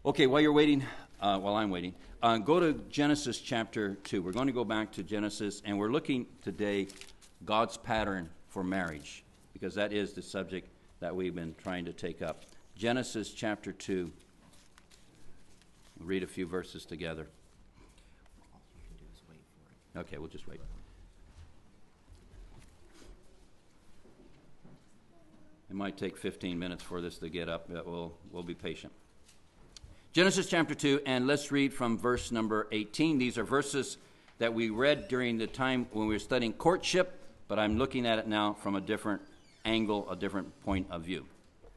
Okay, while you're waiting, while I'm waiting, go to Genesis chapter 2. We're going to go back to Genesis, and we're looking today God's pattern for marriage, because that is the subject that we've been trying to take up. Genesis chapter 2. We'll read a few verses together. All you can do is wait for it. Okay, we'll just wait. It might take 15 minutes for this to get up, but we'll be patient. Genesis chapter 2, and let's read from verse number 18. These are verses that we read during the time when we were studying courtship, but I'm looking at it now from a different angle, a different point of view.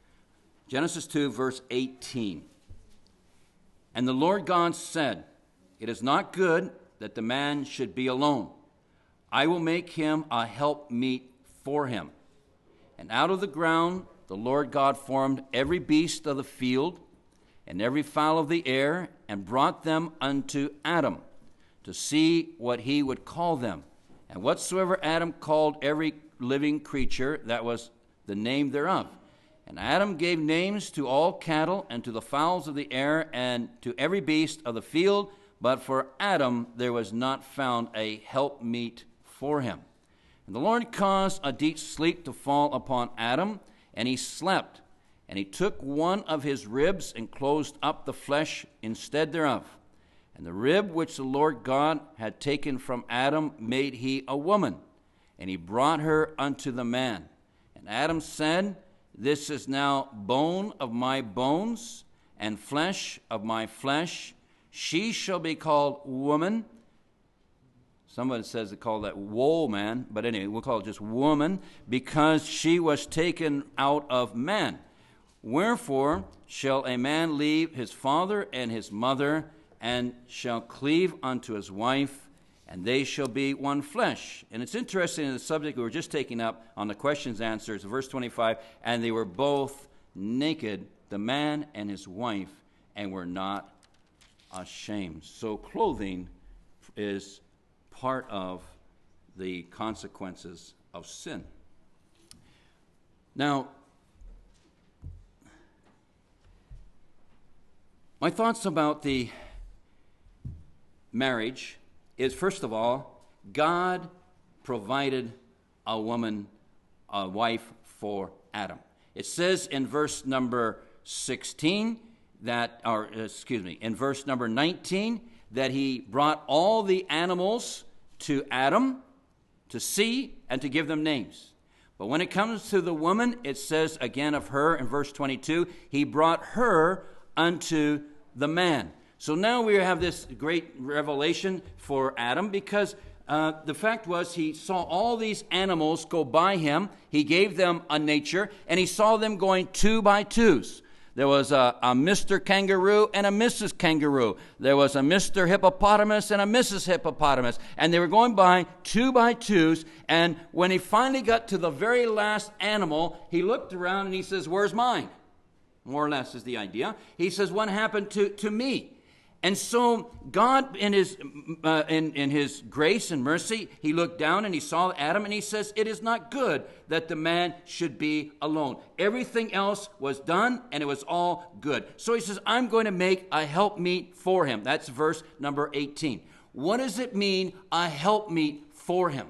Genesis 2, verse 18. And the Lord God said, "It is not good that the man should be alone. I will make him a helpmeet for him. And out of the ground the Lord God formed every beast of the field and every fowl of the air, and brought them unto Adam, to see what he would call them. And whatsoever Adam called every living creature, that was the name thereof. And Adam gave names to all cattle, and to the fowls of the air, and to every beast of the field. But for Adam there was not found a helpmeet for him. And the Lord caused a deep sleep to fall upon Adam, and he slept. And he took one of his ribs and closed up the flesh instead thereof. And the rib which the Lord God had taken from Adam made he a woman, and he brought her unto the man. And Adam said, This is now bone of my bones, and flesh of my flesh. She shall be called woman. Somebody says they call that woe man, but anyway, we'll call it just woman, because she was taken out of man. Wherefore shall a man leave his father and his mother, and shall cleave unto his wife, and they shall be one flesh. And it's interesting in the subject we were just taking up on the questions answers, verse 25, and they were both naked, the man and his wife, and were not ashamed. So clothing is part of the consequences of sin. Now, my thoughts about the marriage is, first of all, God provided a woman, a wife for Adam. It says in verse number 16 that, in verse number 19, that he brought all the animals to Adam to see and to give them names. But when it comes to the woman, it says again of her in verse 22, he brought her unto the man. So now we have this great revelation for Adam, because the fact was he saw all these animals go by him. He gave them a nature, and he saw them going two by twos. There was a Mr. Kangaroo and a Mrs. Kangaroo. There was a Mr. Hippopotamus and a Mrs. Hippopotamus. And they were going by twos. And when he finally got to the very last animal, he looked around and he says, "Where's mine?" More or less is the idea. He says, "What happened to me?" And so God, in his grace and mercy, he looked down and he saw Adam, and he says, "It is not good that the man should be alone." Everything else was done, and it was all good. So he says, "I'm going to make a helpmeet for him." That's verse number 18. What does it mean, a helpmeet for him?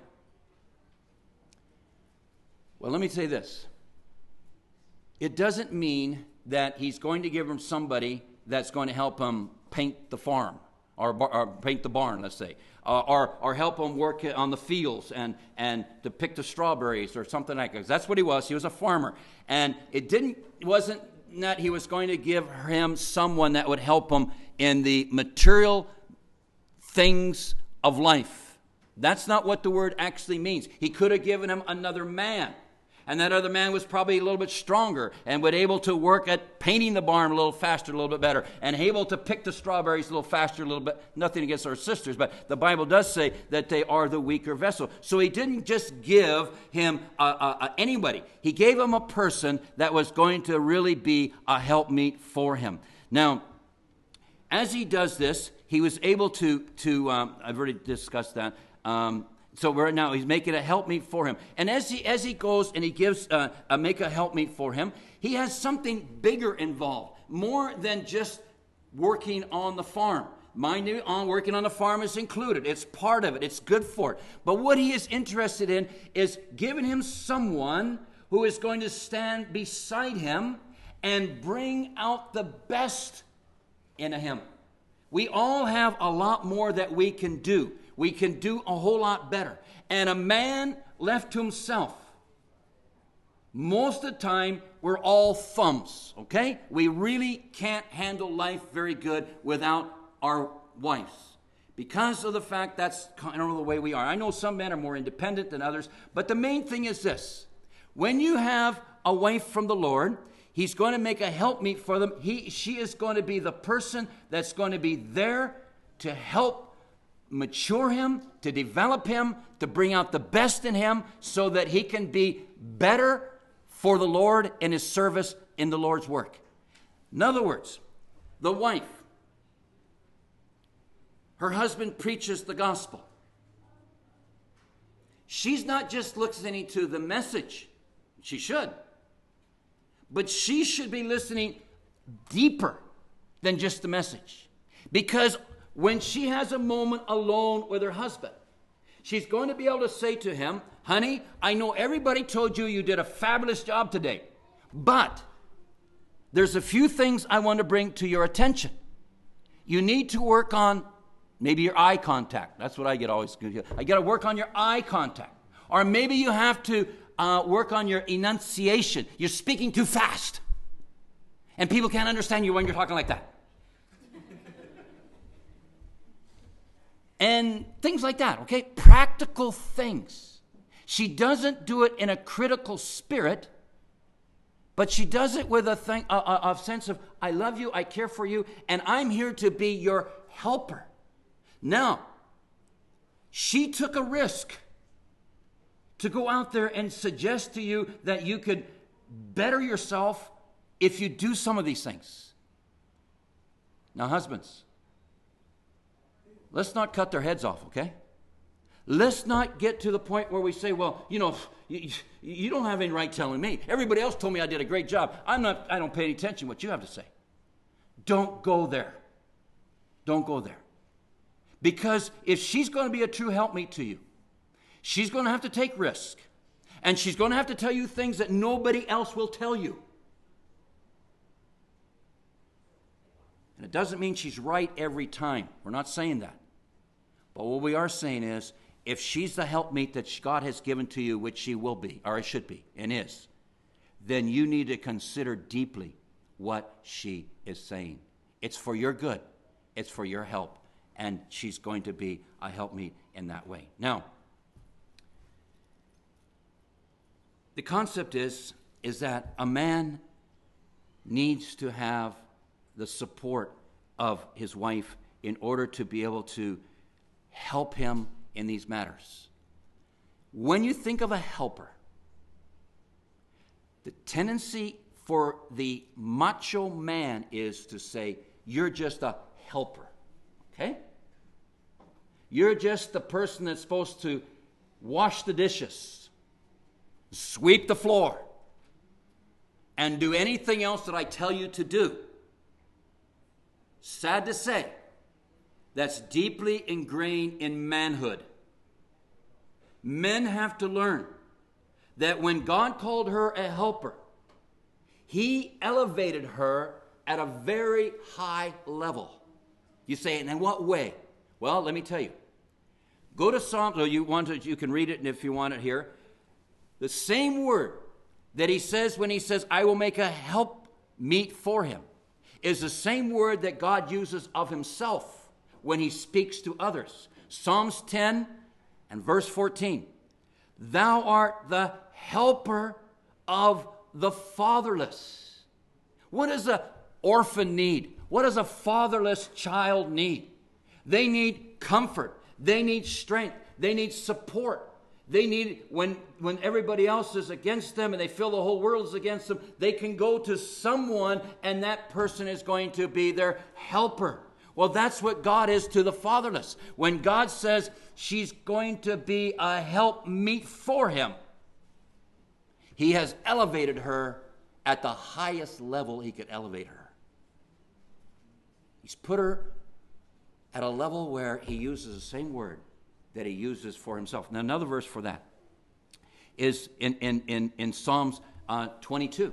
Well, let me say this. It doesn't mean that he's going to give him somebody that's going to help him paint the farm, or paint the barn, let's say, or help him work on the fields and to pick the strawberries or something like that. That's what he was. He was a farmer. And it wasn't that he was going to give him someone that would help him in the material things of life. That's not what the word actually means. He could have given him another man. And that other man was probably a little bit stronger and would able to work at painting the barn a little faster, a little bit better, and able to pick the strawberries a little faster, a little bit. Nothing against our sisters, but the Bible does say that they are the weaker vessel. So he didn't just give him anybody. He gave him a person that was going to really be a helpmeet for him. Now, as he does this, he was able to I've already discussed that. So right now he's making a helpmeet for him. And as he goes and he gives make a helpmeet for him, he has something bigger involved, more than just working on the farm. Mind you, working on the farm is included. It's part of it. It's good for it. But what he is interested in is giving him someone who is going to stand beside him and bring out the best in him. We all have a lot more that we can do. We can do a whole lot better. And a man left to himself, most of the time, we're all thumbs, okay? We really can't handle life very good without our wives, because of the fact that's kind of the way we are. I know some men are more independent than others, but the main thing is this. When you have a wife from the Lord, he's going to make a helpmeet for them. She is going to be the person that's going to be there to help mature him, to develop him, to bring out the best in him so that he can be better for the Lord in his service in the Lord's work. In other words, the wife, her husband preaches the gospel. She's not just listening to the message. She should. But she should be listening deeper than just the message. Because when she has a moment alone with her husband, she's going to be able to say to him, honey, I know everybody told you did a fabulous job today, but there's a few things I want to bring to your attention. You need to work on maybe your eye contact. That's what I get always. I got to work on your eye contact. Or maybe you have to work on your enunciation. You're speaking too fast. And people can't understand you when you're talking like that. And things like that, okay? Practical things. She doesn't do it in a critical spirit, but she does it with a sense of, I love you, I care for you, and I'm here to be your helper. Now, she took a risk to go out there and suggest to you that you could better yourself if you do some of these things. Now, husbands, let's not cut their heads off, okay? Let's not get to the point where we say, well, you know, you don't have any right telling me. Everybody else told me I did a great job. I don't pay any attention to what you have to say. Don't go there. Don't go there. Because if she's going to be a true helpmeet to you, she's going to have to take risk. And she's going to have to tell you things that nobody else will tell you. And it doesn't mean she's right every time. We're not saying that. But what we are saying is, if she's the helpmeet that God has given to you, which she will be, or should be, and is, then you need to consider deeply what she is saying. It's for your good. It's for your help. And she's going to be a helpmeet in that way. Now, the concept is that a man needs to have the support of his wife in order to be able to help him in these matters. When you think of a helper, the tendency for the macho man is to say, you're just a helper, okay? You're just the person that's supposed to wash the dishes, sweep the floor, and do anything else that I tell you to do. Sad to say, that's deeply ingrained in manhood. Men have to learn that when God called her a helper, he elevated her at a very high level. You say, and in what way? Well, let me tell you. Go to Psalms, or you can read it if you want it here. The same word that he says when he says, I will make a helpmeet for him, is the same word that God uses of himself when he speaks to others. Psalms 10 and verse 14. Thou art the helper of the fatherless. What does an orphan need? What does a fatherless child need? They need comfort. They need strength. They need support. They need, when everybody else is against them and they feel the whole world is against them, they can go to someone and that person is going to be their helper. Well, that's what God is to the fatherless. When God says she's going to be a helpmeet for him, he has elevated her at the highest level he could elevate her. He's put her at a level where he uses the same word that he uses for himself. Now, another verse for that is in Psalms 22.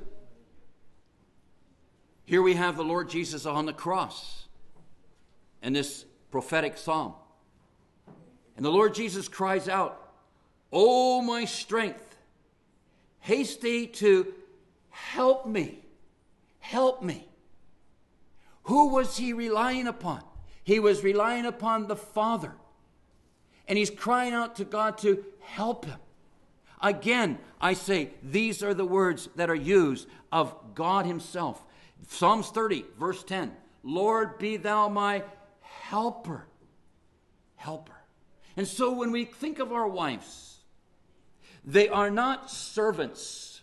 Here we have the Lord Jesus on the cross in this prophetic psalm. And the Lord Jesus cries out, "O my strength, haste thee to help me. Help me." Who was he relying upon? He was relying upon the Father. And he's crying out to God to help him. Again, I say, these are the words that are used of God himself. Psalms 30, verse 10. Lord, be thou my helper. Helper. And so when we think of our wives, they are not servants.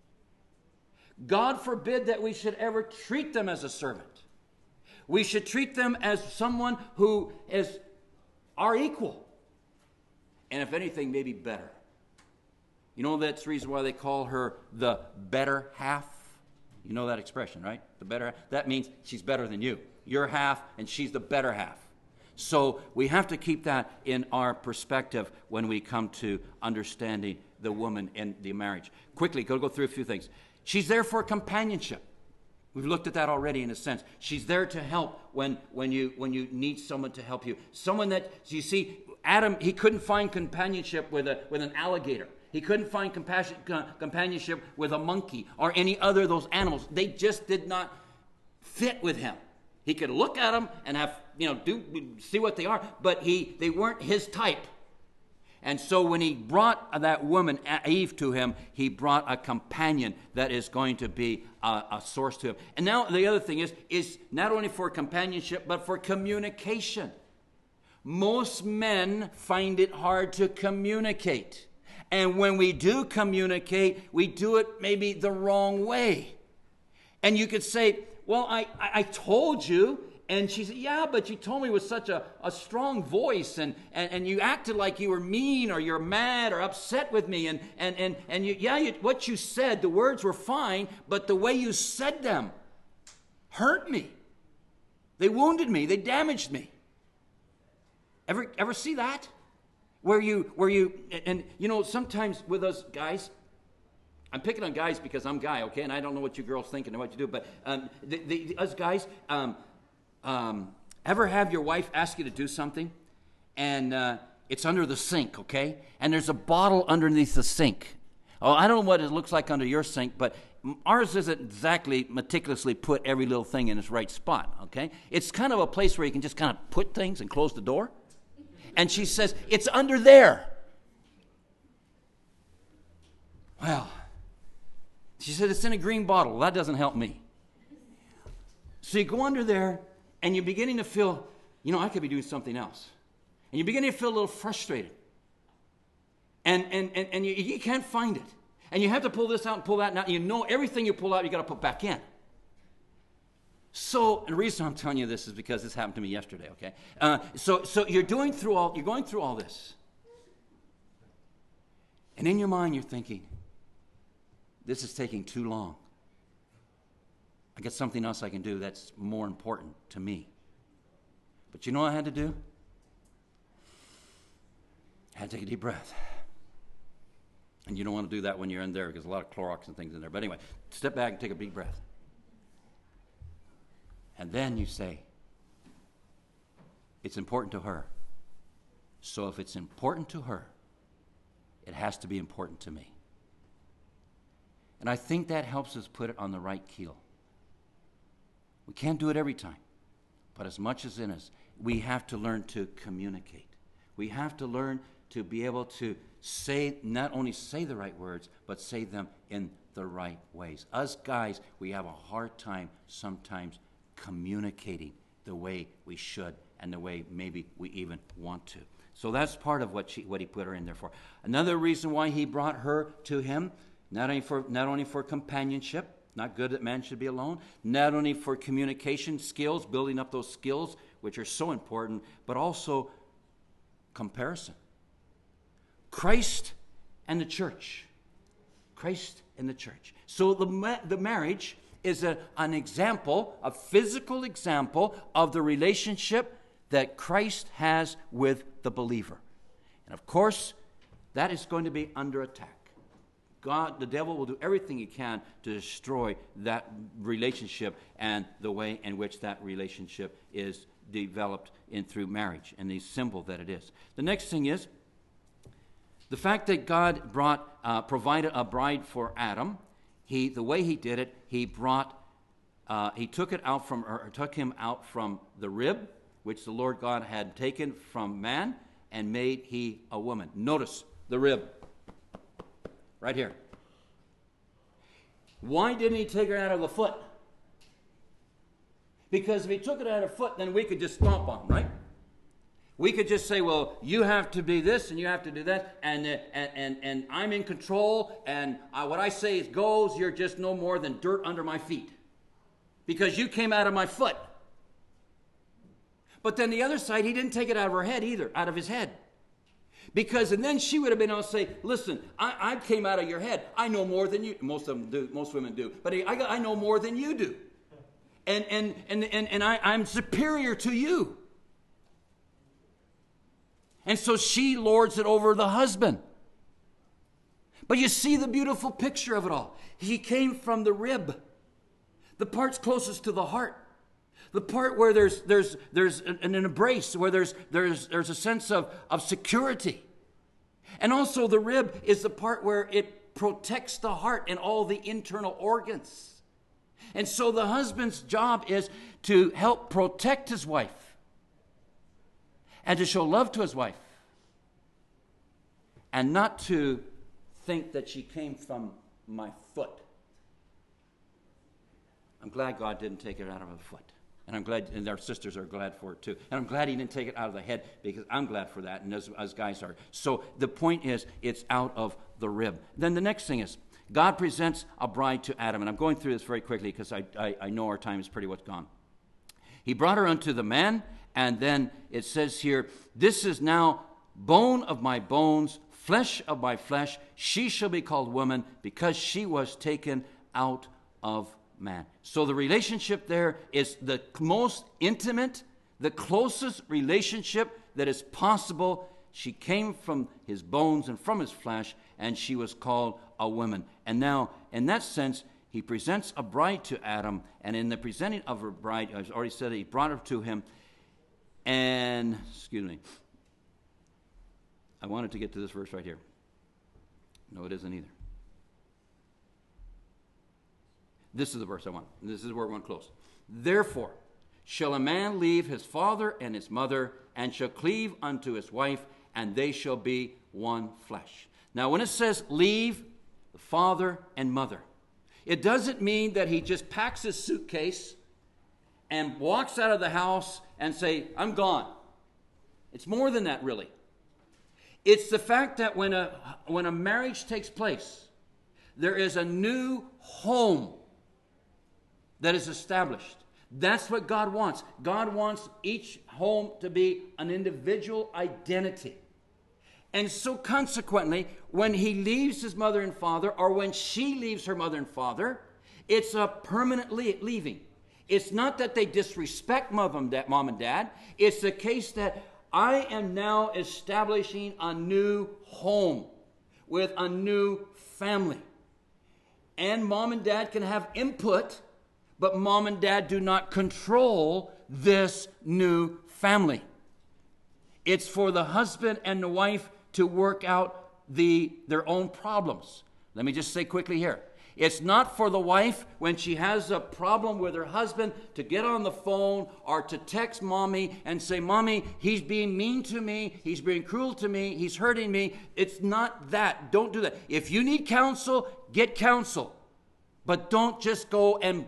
God forbid that we should ever treat them as a servant. We should treat them as someone who is our equal. And if anything, maybe better. You know that's the reason why they call her the better half? You know that expression, right? The better half. That means she's better than you. You're half and she's the better half. So we have to keep that in our perspective when we come to understanding the woman in the marriage. Quickly, go through a few things. She's there for companionship. We've looked at that already in a sense. She's there to help when you need someone to help you. Someone that, you see, Adam, he couldn't find companionship with an alligator. He couldn't find companionship with a monkey or any other of those animals. They just did not fit with him. He could look at them and have, see what they are, but they weren't his type. And so when he brought that woman, Eve, to him, he brought a companion that is going to be a source to him. And now the other thing is not only for companionship, but for communication. Most men find it hard to communicate. And when we do communicate, we do it maybe the wrong way. And you could say, well, I told you. And she said, yeah, but you told me with such a strong voice, and you acted like you were mean or you're mad or upset with me. What you said, the words were fine, but the way you said them hurt me. They wounded me. They damaged me. Ever see that? Where you sometimes with us guys, I'm picking on guys because I'm guy, okay, and I don't know what you girls think and what you do, but us guys, ever have your wife ask you to do something, and it's under the sink, okay, and there's a bottle underneath the sink. Oh, I don't know what it looks like under your sink, but ours isn't exactly meticulously put every little thing in its right spot, okay? It's kind of a place where you can just kind of put things and close the door. And she says, it's under there. Well, she said, it's in a green bottle. Well, that doesn't help me. So you go under there, and you're beginning to feel, I could be doing something else. And you're beginning to feel a little frustrated. And you can't find it. And you have to pull this out and pull that out. Everything you pull out, you got to put back in. So, and the reason I'm telling you this is because this happened to me yesterday, okay? So you're going through all this. And in your mind, you're thinking, this is taking too long. I got something else I can do that's more important to me. But you know what I had to do? I had to take a deep breath. And you don't want to do that when you're in there because there's a lot of Clorox and things in there. But anyway, step back and take a deep breath. And then you say, it's important to her. So if it's important to her, it has to be important to me. And I think that helps us put it on the right keel. We can't do it every time. But as much as in us, we have to learn to communicate. We have to learn to be able to not only say the right words, but say them in the right ways. Us guys, we have a hard time sometimes communicating the way we should and the way maybe we even want to. So that's part of what he put her in there for. Another reason why he brought her to him, not only for companionship, not good that man should be alone, not only for communication skills, building up those skills, which are so important, but also comparison. Christ and the church. Christ and the church. So the marriage is an example, a physical example of the relationship that Christ has with the believer. And of course, that is going to be under attack. God, the devil will do everything he can to destroy that relationship and the way in which that relationship is developed through marriage and the symbol that it is. The next thing is the fact that God provided a bride for Adam. The way he did it, he took him out from the rib, which the Lord God had taken from man, and made he a woman. Notice the rib. Right here. Why didn't he take her out of the foot? Because if he took it out of the foot, then we could just stomp on him, right? We could just say, well, you have to be this and you have to do that, and I'm in control, and what I say goes, you're just no more than dirt under my feet. Because you came out of my foot. But then the other side, he didn't take it out of her head either, out of his head. And then she would have been able to say, listen, I came out of your head. I know more than you. Most of them do. Most women do. But I know more than you do. And I'm superior to you. And so she lords it over the husband. But you see the beautiful picture of it all. He came from the rib. The part's closest to the heart. The part where there's an embrace, where there's a sense of security. And also the rib is the part where it protects the heart and all the internal organs. And so the husband's job is to help protect his wife and to show love to his wife and not to think that she came from my foot. I'm glad God didn't take it out of her foot. And I'm glad, and our sisters are glad for it too. And I'm glad he didn't take it out of the head, because I'm glad for that, and as guys are. So the point is, it's out of the rib. Then the next thing is, God presents a bride to Adam. And I'm going through this very quickly because I know our time is pretty much gone. He brought her unto the man, and then it says here, this is now bone of my bones, flesh of my flesh. She shall be called woman, because she was taken out of man. So the relationship there is the most intimate, the closest relationship that is possible. She came from his bones and from his flesh, and she was called a woman. And now, in that sense, he presents a bride to Adam, and in the presenting of her bride, I've already said that he brought her to him, and, I wanted to get to this verse right here. No, it isn't either. This is the verse I want. This is where we want to close. Therefore, shall a man leave his father and his mother, and shall cleave unto his wife, and they shall be one flesh. Now, when it says leave the father and mother, it doesn't mean that he just packs his suitcase and walks out of the house and say, I'm gone. It's more than that, really. It's the fact that when a marriage takes place, there is a new home that is established. That's what God wants. God wants each home to be an individual identity. And so consequently, when he leaves his mother and father, or when she leaves her mother and father, it's a permanent leaving. It's not that they disrespect mom and dad. It's the case that I am now establishing a new home with a new family. And mom and dad can have input, but mom and dad do not control this new family. It's for the husband and the wife to work out their own problems. Let me just say quickly here. It's not for the wife, when she has a problem with her husband, to get on the phone or to text mommy and say, Mommy, he's being mean to me, he's being cruel to me, he's hurting me. It's not that. Don't do that. If you need counsel, get counsel. But don't just go and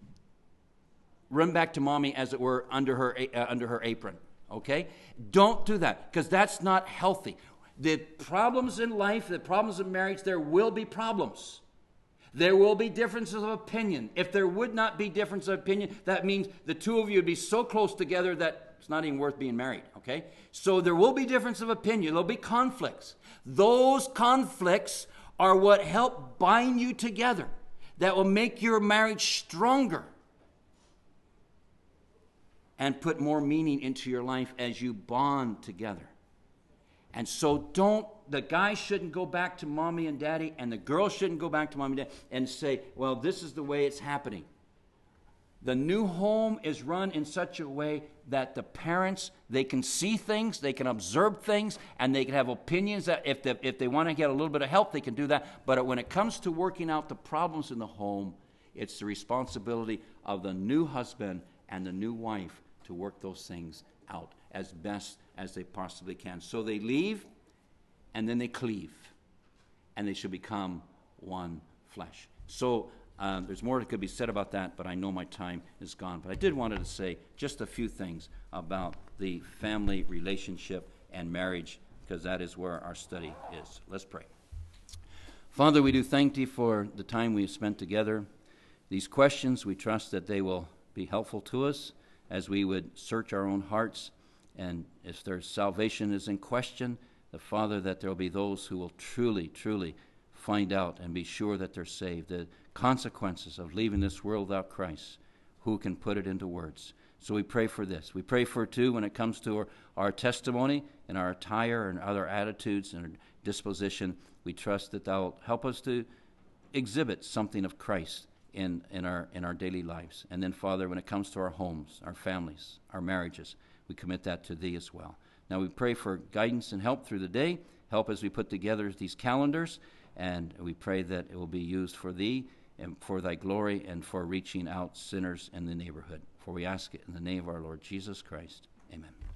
run back to mommy, as it were, under her apron. Okay? Don't do that, because that's not healthy. The problems in life, the problems in marriage, there will be problems. There will be differences of opinion. If there would not be difference of opinion, that means the two of you would be so close together that it's not even worth being married, okay? So there will be difference of opinion. There'll be conflicts. Those conflicts are what help bind you together. that will make your marriage stronger and put more meaning into your life as you bond together. And so the guy shouldn't go back to mommy and daddy, and the girl shouldn't go back to mommy and daddy and say, well, this is the way it's happening. The new home is run in such a way that the parents, they can see things, they can observe things, and they can have opinions that if they want to get a little bit of help, they can do that. But when it comes to working out the problems in the home, it's the responsibility of the new husband and the new wife to work those things out as best as they possibly can. So they leave, and then they cleave, and they should become one flesh. So there's more that could be said about that, but I know my time is gone. But I did wanted to say just a few things about the family relationship and marriage, because that is where our study is. Let's pray. Father, we do thank Thee for the time we have spent together. These questions, we trust that they will be helpful to us as we would search our own hearts. And if their salvation is in question, the Father, that there will be those who will truly, truly find out and be sure that they're saved. The consequences of leaving this world without Christ, who can put it into words? So we pray for this. We pray for, too, when it comes to our testimony and our attire and other attitudes and disposition, we trust that Thou will help us to exhibit something of Christ in our daily lives. And then, Father, when it comes to our homes, our families, our marriages, we commit that to Thee as well. Now we pray for guidance and help through the day. Help as we put together these calendars, and we pray that it will be used for Thee and for Thy glory and for reaching out sinners in the neighborhood. For we ask it in the name of our Lord Jesus Christ. Amen.